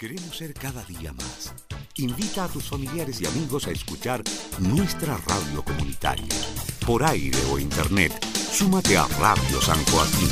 Queremos ser cada día más. Invita a tus familiares y amigos a escuchar nuestra radio comunitaria. Por aire o internet, súmate a Radio San Joaquín.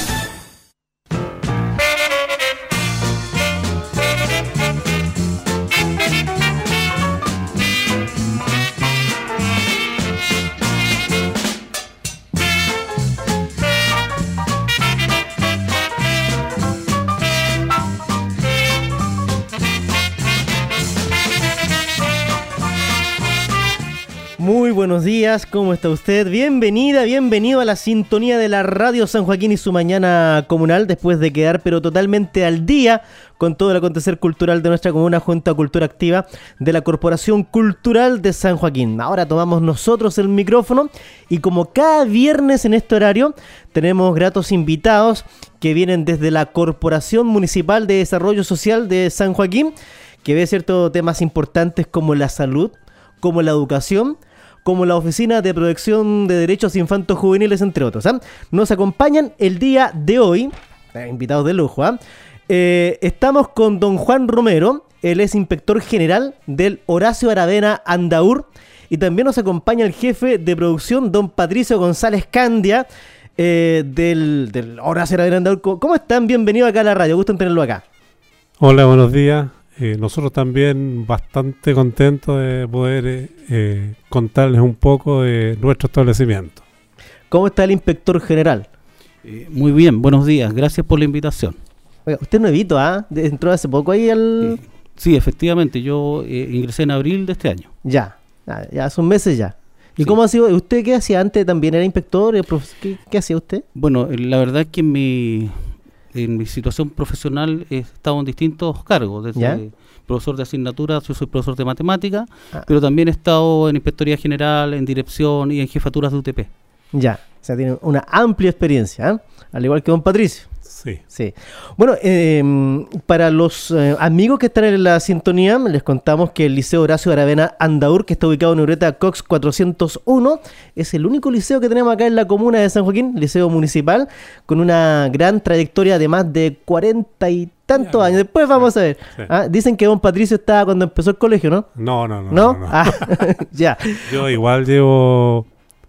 Muy buenos días, ¿cómo está usted? Bienvenida, bienvenido a la sintonía de la Radio San Joaquín y su mañana comunal, después de quedar pero totalmente al día con todo el acontecer cultural de nuestra comuna junto a Cultura Activa de la Corporación Cultural de San Joaquín. Ahora tomamos nosotros el micrófono y como cada viernes en este horario tenemos gratos invitados que vienen desde la Corporación Municipal de Desarrollo Social de San Joaquín, que ve ciertos temas importantes como la salud, como la educación, como la Oficina de Protección de Derechos Infantos Juveniles, entre otros. Nos acompañan el día de hoy, invitados de lujo. Estamos con don Juan Romero, él es inspector general del Horacio Aravena Andaur, y también nos acompaña el jefe de producción, don Patricio González Candia, del Horacio Aravena Andaur. ¿Cómo están? Bienvenidos acá a la radio, gusto en tenerlo acá. Hola, buenos días. Nosotros también bastante contentos de poder contarles un poco de nuestro establecimiento. ¿Cómo está el inspector general? Muy bien, buenos días, gracias por la invitación. Oiga, usted es nuevito, entró hace poco ahí al... Sí, efectivamente, yo ingresé en abril de este año. Ya son meses ya. ¿Y sí. ¿Cómo ha sido? ¿Usted qué hacía antes? ¿También era inspector? ¿Qué hacía usted? Bueno, la verdad es que en mi situación profesional he estado en distintos cargos, desde profesor de asignatura, yo soy profesor de matemática, pero también he estado en inspectoría general, en dirección y en jefaturas de UTP. Ya, o sea, tiene una amplia experiencia, al igual que don Patricio. Sí. Bueno, para los amigos que están en la sintonía, les contamos que el Liceo Horacio Aravena Andaur, que está ubicado en Ureta Cox 401, es el único liceo que tenemos acá en la comuna de San Joaquín, liceo municipal, con una gran trayectoria de más de 40 y tantos años. Después vamos a ver. Sí. Dicen que don Patricio estaba cuando empezó el colegio, ¿no? No. Ya. Yo igual llevo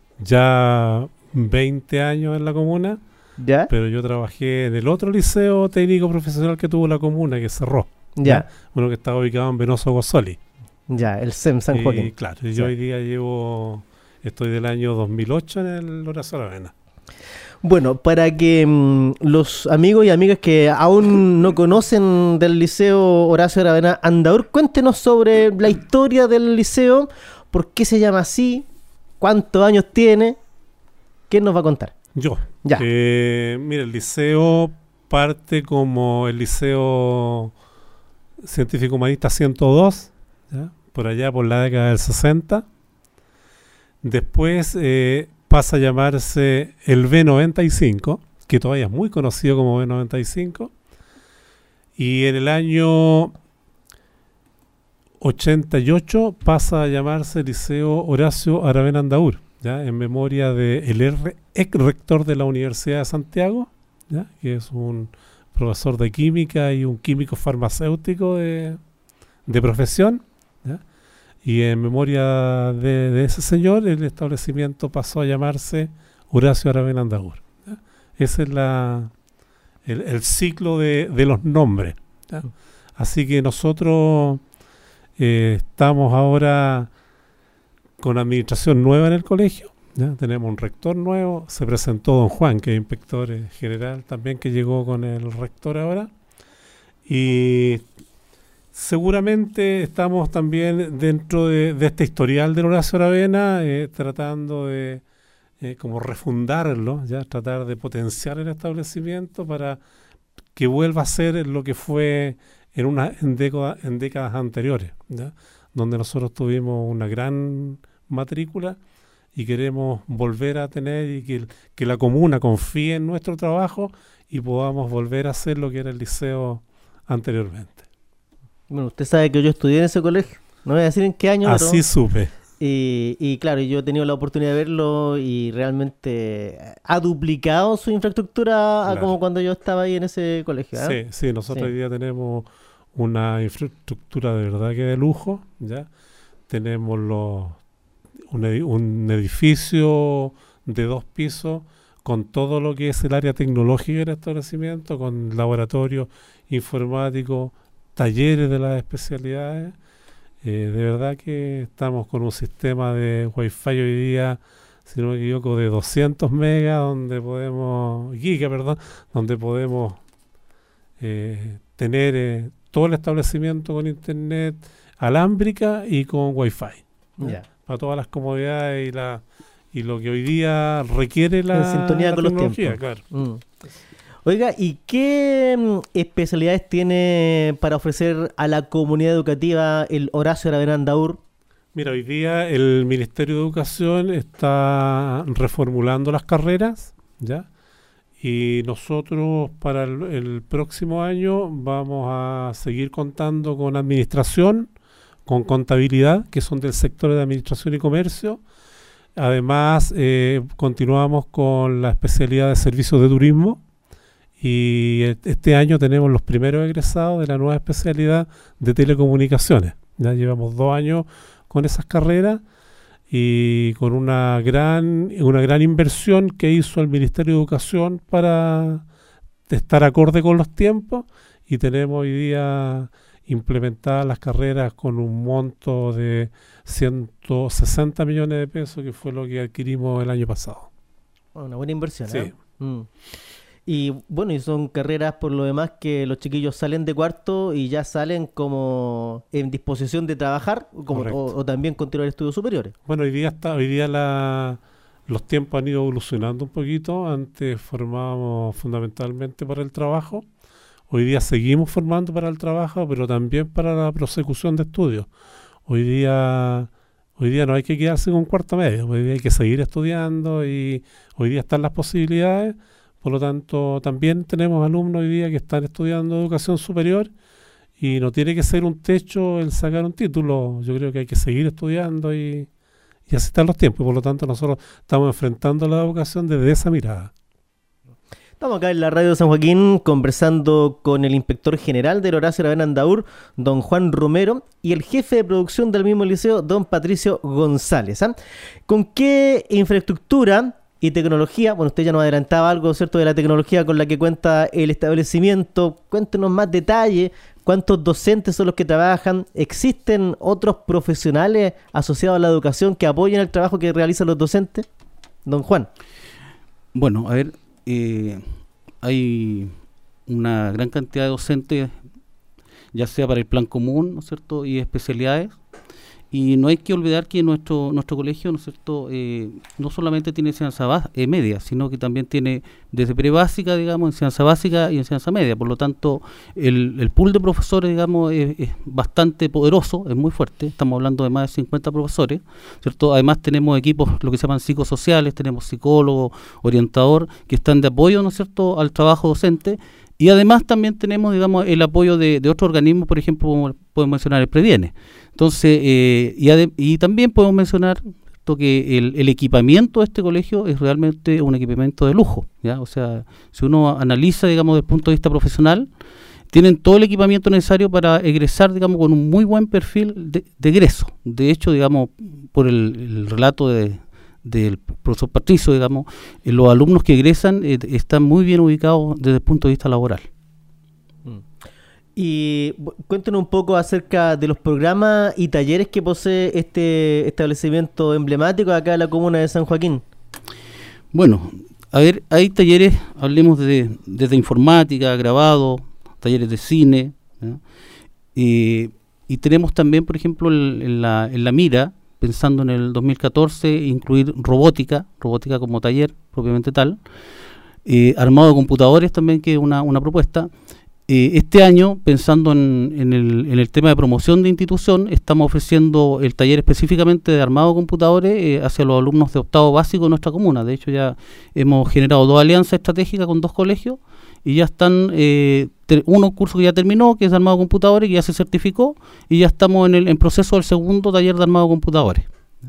ya 20 años en la comuna. ¿Ya? Pero yo trabajé en el otro liceo técnico profesional que tuvo la comuna, que cerró. Ya. Uno que estaba ubicado en Venoso Gozzoli. Ya, el SEM San Joaquín. Claro, yo hoy día estoy del año 2008 en el Horacio Aravena. Bueno, para que los amigos y amigas que aún no conocen del Liceo Horacio Aravena Andaur, cuéntenos sobre la historia del liceo, por qué se llama así, cuántos años tiene, ¿quién nos va a contar? Yo. Ya. Mira, el liceo parte como el Liceo Científico Humanista 102, ¿ya? Por allá por la década del 60. Después pasa a llamarse el B95, que todavía es muy conocido como B95. Y en el año 88 pasa a llamarse Liceo Horacio Aravena Andaur, ¿ya? En memoria del ex rector de la Universidad de Santiago, ¿ya? Que es un profesor de química y un químico farmacéutico de profesión, ¿ya? Y en memoria de ese señor, el establecimiento pasó a llamarse Horacio Aravena Andaur, ¿ya? Ese es el ciclo de los nombres, ¿ya? Así que nosotros estamos ahora con administración nueva en el colegio. ¿Ya? Tenemos un rector nuevo, se presentó don Juan, que es inspector general también, que llegó con el rector ahora, y seguramente estamos también dentro de este historial del Horacio Aravena, tratando de como refundarlo, ya tratar de potenciar el establecimiento para que vuelva a ser lo que fue en décadas anteriores, ¿ya? Donde nosotros tuvimos una gran matrícula y queremos volver a tener y que la comuna confíe en nuestro trabajo y podamos volver a hacer lo que era el liceo anteriormente. Bueno, usted sabe que yo estudié en ese colegio, no voy a decir en qué año. Así pero supe. Y claro, yo he tenido la oportunidad de verlo y realmente ha duplicado su infraestructura, claro, a como cuando yo estaba ahí en ese colegio. Sí, nosotros hoy día tenemos una infraestructura de verdad que de lujo, ¿ya? Tenemos un edificio de 2 pisos con todo lo que es el área tecnológica del establecimiento, con laboratorio informático, talleres de las especialidades. De verdad que estamos con un sistema de Wi-Fi hoy día, si no me equivoco, de 200 megas, donde podemos tener todo el establecimiento con internet alámbrica y con Wi-Fi, para todas las comodidades y lo que hoy día requiere la sintonía con tecnología, los tiempos. claro. Oiga, ¿y qué especialidades tiene para ofrecer a la comunidad educativa el Horacio Aravena Andaur? Mira, hoy día el Ministerio de Educación está reformulando las carreras, ¿ya? Y nosotros para el próximo año vamos a seguir contando con administración, con contabilidad, que son del sector de administración y comercio. Además, continuamos con la especialidad de servicios de turismo y este año tenemos los primeros egresados de la nueva especialidad de telecomunicaciones. Ya llevamos 2 años con esas carreras y con una gran inversión que hizo el Ministerio de Educación para estar acorde con los tiempos, y tenemos hoy día implementadas las carreras con un monto de 160 millones de pesos, que fue lo que adquirimos el año pasado. Una buena inversión, sí. Y bueno, y son carreras por lo demás que los chiquillos salen de cuarto y ya salen como en disposición de trabajar o también continuar estudios superiores. Bueno, hoy día los tiempos han ido evolucionando un poquito. Antes formábamos fundamentalmente para el trabajo. Hoy día seguimos formando para el trabajo, pero también para la prosecución de estudios. Hoy día no hay que quedarse con cuarto medio, hoy día hay que seguir estudiando y hoy día están las posibilidades. Por lo tanto, también tenemos alumnos hoy día que están estudiando educación superior y no tiene que ser un techo el sacar un título. Yo creo que hay que seguir estudiando y así están los tiempos. Por lo tanto, nosotros estamos enfrentando la educación desde esa mirada. Estamos acá en la radio de San Joaquín conversando con el inspector general del Horacio Aravena Andaur, don Juan Romero, y el jefe de producción del mismo liceo, don Patricio González. ¿Con qué infraestructura y tecnología? Bueno, usted ya nos adelantaba algo, ¿cierto?, de la tecnología con la que cuenta el establecimiento. Cuéntenos más detalle. ¿Cuántos docentes son los que trabajan? ¿Existen otros profesionales asociados a la educación que apoyen el trabajo que realizan los docentes? Don Juan. Bueno, a ver, hay una gran cantidad de docentes, ya sea para el plan común, ¿no es cierto?, y especialidades. Y no hay que olvidar que nuestro colegio, ¿no es cierto?, no solamente tiene enseñanza media, sino que también tiene desde prebásica, digamos, enseñanza básica y enseñanza media. Por lo tanto, el pool de profesores, digamos, es bastante poderoso, es muy fuerte. Estamos hablando de más de 50 profesores, ¿cierto? Además tenemos equipos, lo que se llaman psicosociales, tenemos psicólogo, orientador, que están de apoyo, ¿no es cierto?, al trabajo docente. Y además también tenemos, digamos, el apoyo de otros organismos, por ejemplo, podemos mencionar el Previene. Entonces, y también podemos mencionar que el equipamiento de este colegio es realmente un equipamiento de lujo, ¿ya? O sea, si uno analiza, digamos, desde el punto de vista profesional, tienen todo el equipamiento necesario para egresar, digamos, con un muy buen perfil de egreso. De hecho, digamos, por el relato del profesor Patricio, digamos, los alumnos que egresan están muy bien ubicados desde el punto de vista laboral. Y cuéntenos un poco acerca de los programas y talleres que posee este establecimiento emblemático acá en la comuna de San Joaquín. Bueno, a ver, hay talleres, hablemos desde informática, grabado, talleres de cine, ¿no? Y tenemos también, por ejemplo, en la mira, pensando en el 2014, incluir robótica como taller propiamente tal, armado de computadores también, que es una propuesta. Este año, pensando en el tema de promoción de institución, estamos ofreciendo el taller específicamente de armado de computadores hacia los alumnos de octavo básico de nuestra comuna. De hecho, ya hemos generado 2 alianzas estratégicas con 2 colegios y ya están un curso que ya terminó, que es de armado de computadores, que ya se certificó, y ya estamos en proceso del segundo taller de armado de computadores.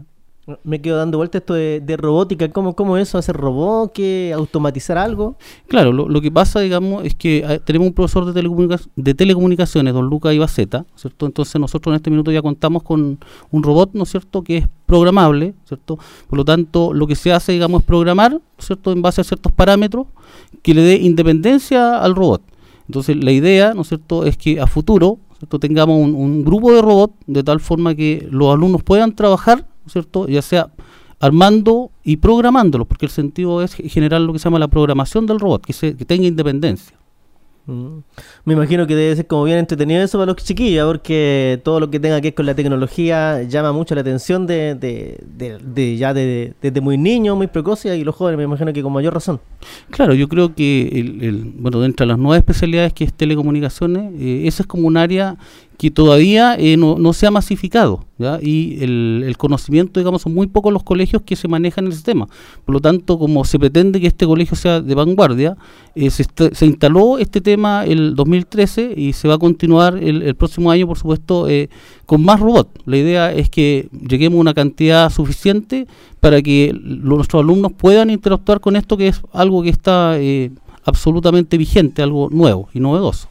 Me quedo dando vuelta esto de robótica. ¿Cómo eso? ¿Hacer robot? ¿Qué? ¿Automatizar algo? Claro, lo que pasa, digamos, es que tenemos un profesor de telecomunicaciones, don Lucas Ibaceta, ¿cierto? Entonces nosotros en este minuto ya contamos con un robot, ¿no es cierto?, que es programable, ¿cierto? Por lo tanto, lo que se hace, digamos, es programar, ¿cierto?, en base a ciertos parámetros que le dé independencia al robot. Entonces, la idea, ¿no es cierto?, es que a futuro, ¿cierto?, tengamos un grupo de robots de tal forma que los alumnos puedan trabajar, ¿cierto?, ya sea armando y programándolo, porque el sentido es generar lo que se llama la programación del robot, que tenga independencia. Me imagino que debe ser como bien entretenido eso para los chiquillos, porque todo lo que tenga que ver con la tecnología llama mucho la atención desde muy niños, muy precoces, y los jóvenes me imagino que con mayor razón. Claro, yo creo que bueno, dentro de las nuevas especialidades que es telecomunicaciones, esa es como un área que todavía no se ha masificado, ¿ya? Y el conocimiento, digamos, son muy pocos los colegios que se manejan el sistema. Por lo tanto, como se pretende que este colegio sea de vanguardia, se instaló este tema el 2013 y se va a continuar el próximo año, por supuesto, con más robots. La idea es que lleguemos a una cantidad suficiente para que nuestros alumnos puedan interactuar con esto, que es algo que está absolutamente vigente, algo nuevo y novedoso.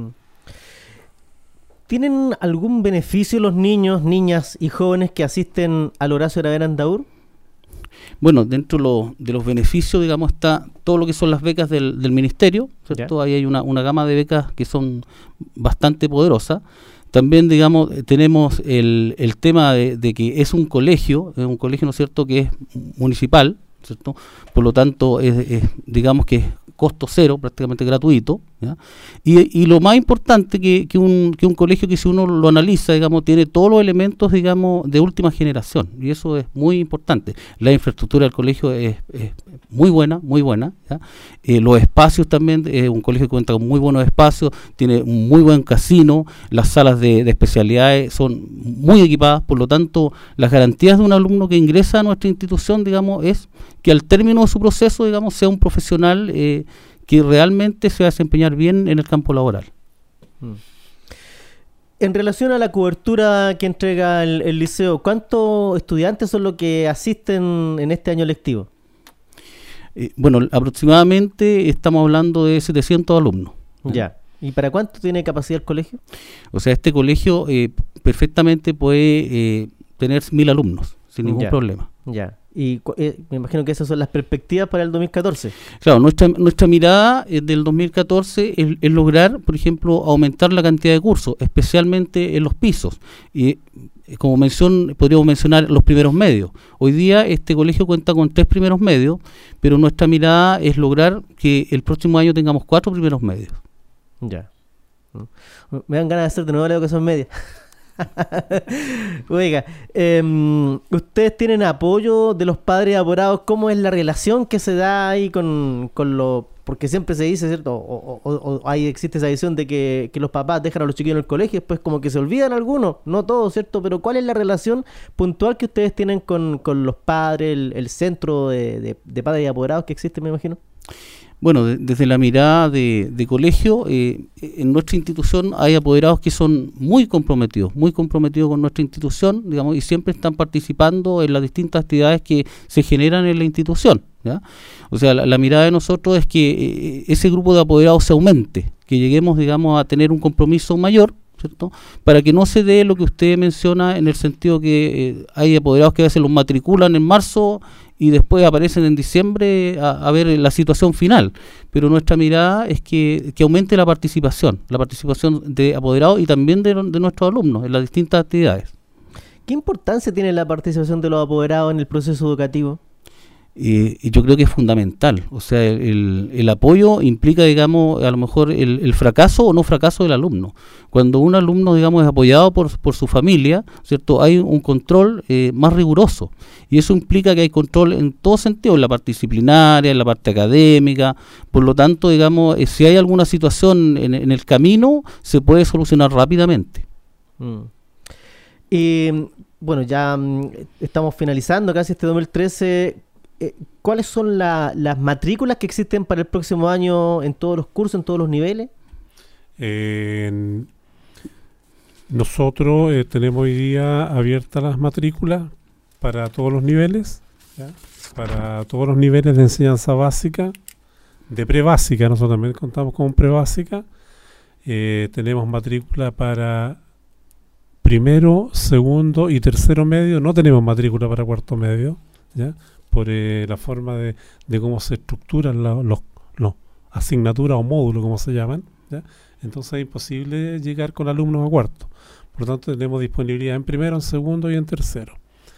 ¿Tienen algún beneficio los niños, niñas y jóvenes que asisten al Horacio Aravena Andaur? Bueno, dentro de los beneficios, digamos, está todo lo que son las becas del ministerio, ¿cierto? Ahí hay una gama de becas que son bastante poderosas. También, digamos, tenemos el tema de que es un colegio, ¿no es cierto?, que es municipal, ¿cierto? Por lo tanto, digamos que es costo cero, prácticamente gratuito, ¿ya? Y lo más importante que un colegio que, si uno lo analiza, digamos, tiene todos los elementos, digamos, de última generación, y eso es muy importante. La infraestructura del colegio es muy buena, ¿ya? Los espacios también, un colegio que cuenta con muy buenos espacios, tiene un muy buen casino, las salas de especialidades son muy equipadas. Por lo tanto, las garantías de un alumno que ingresa a nuestra institución, digamos, es que al término de su proceso, digamos, sea un profesional que realmente se va a desempeñar bien en el campo laboral. En relación a la cobertura que entrega el liceo, ¿cuántos estudiantes son los que asisten en este año lectivo? Bueno, aproximadamente estamos hablando de 700 alumnos. Ya. ¿Y para cuánto tiene capacidad el colegio? O sea, este colegio perfectamente puede tener 1000 alumnos sin ningún problema. Ya. Y me imagino que esas son las perspectivas para el 2014. Claro, nuestra mirada del 2014 es lograr, por ejemplo, aumentar la cantidad de cursos, especialmente en los pisos. Y como podríamos mencionar los primeros medios. Hoy día este colegio cuenta con 3 primeros medios, pero nuestra mirada es lograr que el próximo año tengamos 4 primeros medios. Ya. Me dan ganas de hacer de nuevo la educación media. Oiga, ¿ustedes tienen apoyo de los padres apoderados? ¿Cómo es la relación que se da ahí con los...? Porque siempre se dice, ¿cierto? O existe esa visión de que los papás dejan a los chiquillos en el colegio y después como que se olvidan algunos, no todos, ¿cierto? Pero ¿cuál es la relación puntual que ustedes tienen con los padres, el centro de padres y apoderados que existe, me imagino? Bueno, desde la mirada de colegio, en nuestra institución hay apoderados que son muy comprometidos con nuestra institución, digamos, y siempre están participando en las distintas actividades que se generan en la institución, ¿ya? O sea, la mirada de nosotros es que ese grupo de apoderados se aumente, que lleguemos, digamos, a tener un compromiso mayor, ¿cierto?, para que no se dé lo que usted menciona, en el sentido que hay apoderados que a veces los matriculan en marzo y después aparecen en diciembre a ver la situación final. Pero nuestra mirada es que aumente la participación de apoderados y también de nuestros alumnos en las distintas actividades. ¿Qué importancia tiene la participación de los apoderados en el proceso educativo? Y yo creo que es fundamental. O sea, el apoyo implica, digamos, a lo mejor el fracaso o no fracaso del alumno. Cuando un alumno, digamos, es apoyado por su familia, ¿cierto?, hay un control más riguroso. Y eso implica que hay control en todo sentido, en la parte disciplinaria, en la parte académica. Por lo tanto, digamos, si hay alguna situación en el camino, se puede solucionar rápidamente. Y bueno, ya estamos finalizando casi este 2013. ¿Cuáles son las matrículas que existen para el próximo año en todos los cursos, en todos los niveles? Nosotros tenemos hoy día abiertas las matrículas para todos los niveles, ¿ya? Para todos los niveles de enseñanza básica, de prebásica. Nosotros también contamos con prebásica. Tenemos matrícula para primero, segundo y tercero medio. No tenemos matrícula para cuarto medio, ¿ya? Por la forma de cómo se estructuran los asignaturas o módulos, como se llaman, ¿ya? Entonces es imposible llegar con alumnos a cuarto. Por lo tanto, tenemos disponibilidad en primero, en segundo y en tercero.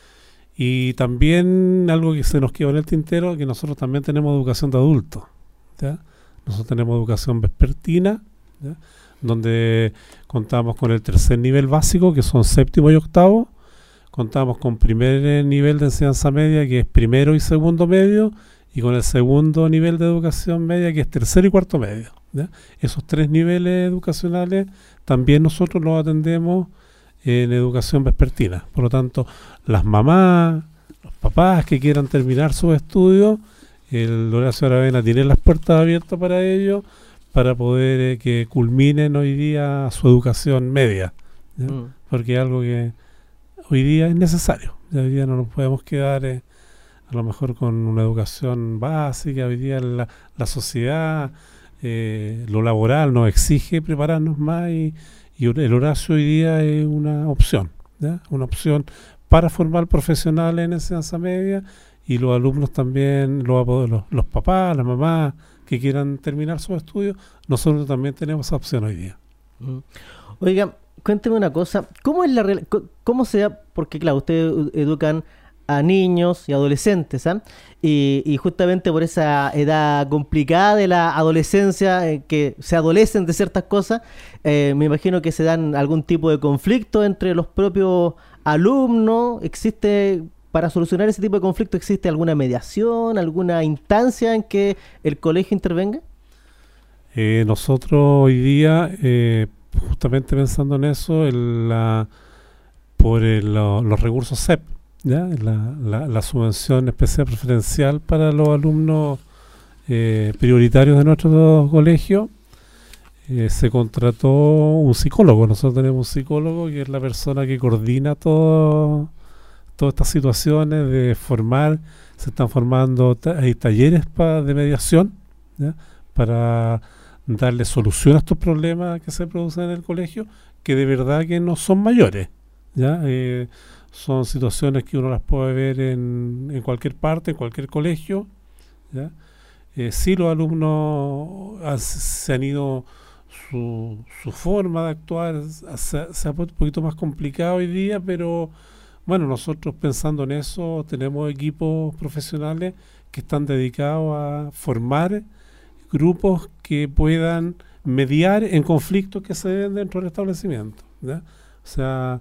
Y también algo que se nos quedó en el tintero, que nosotros también tenemos educación de adultos, ¿ya? Nosotros tenemos educación vespertina, ¿ya? Donde contamos con el tercer nivel básico, que son séptimo y octavo. Contamos con primer nivel de enseñanza media, que es primero y segundo medio, y con el segundo nivel de educación media, que es tercero y cuarto medio, ¿ya? Esos tres niveles educacionales también nosotros los atendemos en educación vespertina. Por lo tanto, las mamás, los papás que quieran terminar sus estudios, el Horacio Aravena tiene las puertas abiertas para ellos, para poder que culminen hoy día su educación media, ¿ya? Porque es algo que hoy día es necesario. Ya hoy día no nos podemos quedar a lo mejor con una educación básica. Hoy día la sociedad, lo laboral nos exige prepararnos más, y el Horacio hoy día es una opción, ¿ya? Una opción para formar profesionales en enseñanza media, y los alumnos también, los papás, las mamás que quieran terminar sus estudios, nosotros también tenemos esa opción hoy día. Oiga, cuénteme una cosa, ¿cómo se da? Porque claro, ustedes educan a niños y adolescentes, ¿ah? Y justamente por esa edad complicada de la adolescencia, que se adolecen de ciertas cosas, me imagino que se dan algún tipo de conflicto entre los propios alumnos. Para solucionar ese tipo de conflicto, ¿existe alguna mediación, alguna instancia en que el colegio intervenga? Nosotros hoy día, justamente pensando en eso, por los recursos CEP, ¿ya? La subvención especial preferencial para los alumnos prioritarios de nuestro colegio, se contrató un psicólogo. Nosotros tenemos un psicólogo que es la persona que coordina todas estas situaciones de formar. Se están formando hay talleres de mediación, ¿ya? Para darle solución a estos problemas que se producen en el colegio, que de verdad que no son mayores, ¿ya? Son situaciones que uno las puede ver en cualquier parte, en cualquier colegio, ¿ya? Sí, los alumnos se han ido, su forma de actuar se ha puesto un poquito más complicado hoy día, pero bueno, nosotros pensando en eso tenemos equipos profesionales que están dedicados a formar grupos que puedan mediar en conflictos que se den dentro del establecimiento, ¿ya? O sea,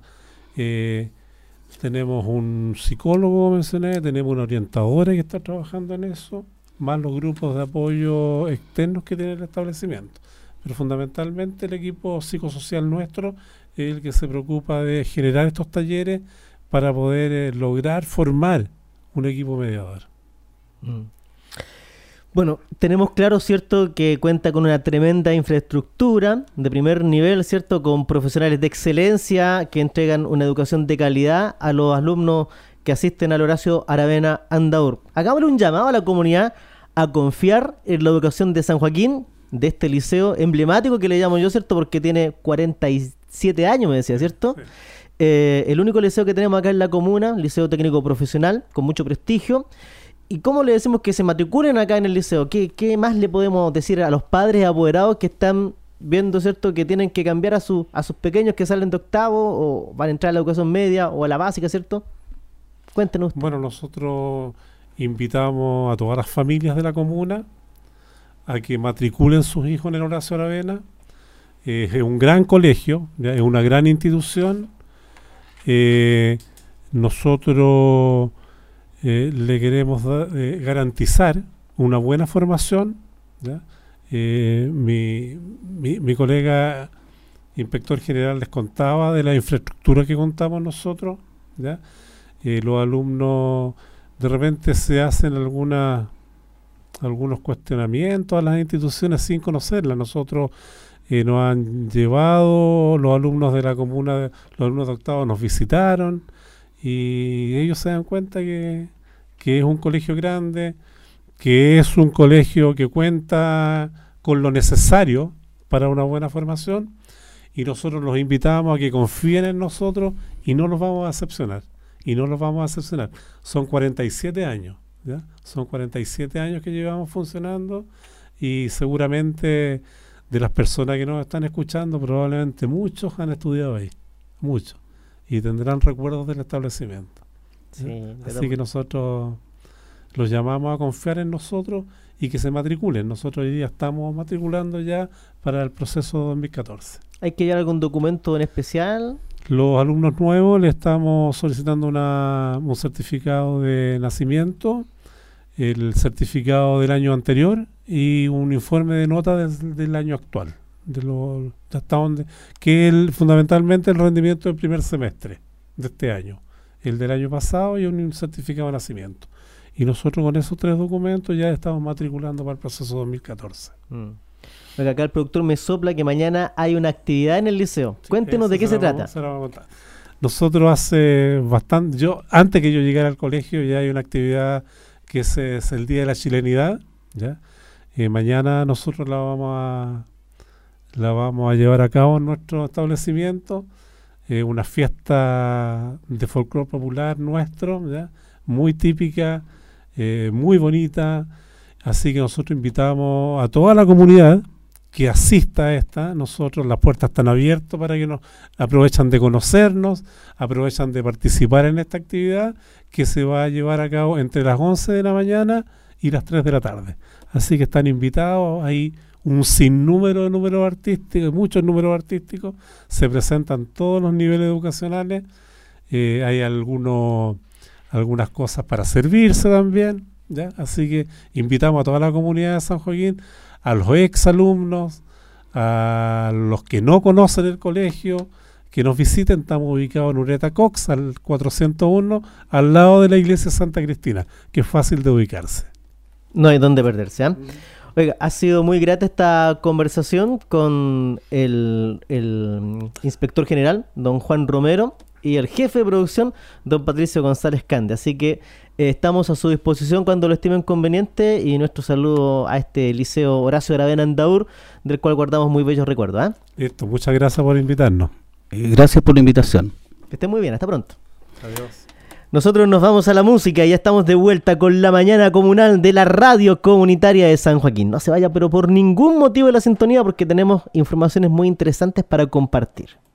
tenemos un psicólogo, mencioné, tenemos una orientadora que está trabajando en eso, más los grupos de apoyo externos que tiene el establecimiento. Pero fundamentalmente el equipo psicosocial nuestro es el que se preocupa de generar estos talleres para poder lograr formar un equipo mediador. Bueno, tenemos claro, ¿cierto?, que cuenta con una tremenda infraestructura de primer nivel, ¿cierto?, con profesionales de excelencia que entregan una educación de calidad a los alumnos que asisten al Horacio Aravena Andaur. Hagámosle un llamado a la comunidad a confiar en la educación de San Joaquín, de este liceo emblemático que le llamo yo, ¿cierto?, porque tiene 47 años, me decía, ¿cierto? Sí. El único liceo que tenemos acá en la comuna, liceo técnico profesional, con mucho prestigio. ¿Y cómo le decimos que se matriculen acá en el liceo? ¿Qué más le podemos decir a los padres apoderados que están viendo, ¿cierto?, que tienen que cambiar a sus pequeños que salen de octavo o van a entrar a la educación media o a la básica, ¿cierto? Cuéntenos. Bueno, nosotros invitamos a todas las familias de la comuna a que matriculen sus hijos en el Horacio Aravena. Es un gran colegio, ¿ya? Es una gran institución. Nosotros le queremos garantizar una buena formación, ¿ya? Mi colega inspector general les contaba de la infraestructura que contamos nosotros, ¿ya? Los alumnos de repente se hacen algunos cuestionamientos a las instituciones sin conocerlas. Nosotros nos han llevado, los alumnos de la comuna, los alumnos de octavo nos visitaron y ellos se dan cuenta que es un colegio grande, que es un colegio que cuenta con lo necesario para una buena formación, y nosotros los invitamos a que confíen en nosotros y no los vamos a decepcionar. Son 47 años, ¿ya? Son 47 años que llevamos funcionando, y seguramente de las personas que nos están escuchando, probablemente muchos han estudiado ahí, muchos, y tendrán recuerdos del establecimiento. Sí, así que nosotros los llamamos a confiar en nosotros y que se matriculen. Nosotros hoy día estamos matriculando ya para el proceso 2014. ¿Hay que llevar algún documento en especial? Los alumnos nuevos le estamos solicitando un certificado de nacimiento, el certificado del año anterior y un informe de nota del año actual, hasta donde, que es fundamentalmente el rendimiento del primer semestre de este año, el del año pasado, y un certificado de nacimiento. Y nosotros con esos 3 documentos ya estamos matriculando para el proceso 2014. Porque acá el productor me sopla que mañana hay una actividad en el liceo. Sí, cuéntenos de qué se trata. Nosotros hace bastante, antes que yo llegara al colegio, ya hay una actividad que es el Día de la Chilenidad, ¿ya? Mañana nosotros la vamos a llevar a cabo en nuestro establecimiento, una fiesta de folclore popular nuestro, ¿ya? Muy típica, muy bonita, así que nosotros invitamos a toda la comunidad que asista a esta. Nosotros, las puertas están abiertas para que nos aprovechan de conocernos, aprovechan de participar en esta actividad que se va a llevar a cabo entre las 11 de la mañana y las 3 de la tarde. Así que están invitados. Hay un sinnúmero de números artísticos, muchos números artísticos, se presentan todos los niveles educacionales, hay algunas cosas para servirse también, ¿ya? Así que invitamos a toda la comunidad de San Joaquín, a los exalumnos, a los que no conocen el colegio, que nos visiten. Estamos ubicados en Ureta Cox, al 401, al lado de la iglesia Santa Cristina, que es fácil de ubicarse. No hay dónde perderse, ¿eh? Oiga, ha sido muy grata esta conversación con el inspector general, don Juan Romero, y el jefe de producción, don Patricio González Cande. Así que estamos a su disposición cuando lo estimen conveniente, y nuestro saludo a este Liceo Horacio Aravena Andaur, del cual guardamos muy bellos recuerdos. Listo, muchas gracias por invitarnos. Gracias por la invitación. Que estén muy bien, hasta pronto. Adiós. Nosotros nos vamos a la música y ya estamos de vuelta con la mañana comunal de la radio comunitaria de San Joaquín. No se vaya, pero por ningún motivo de la sintonía, porque tenemos informaciones muy interesantes para compartir.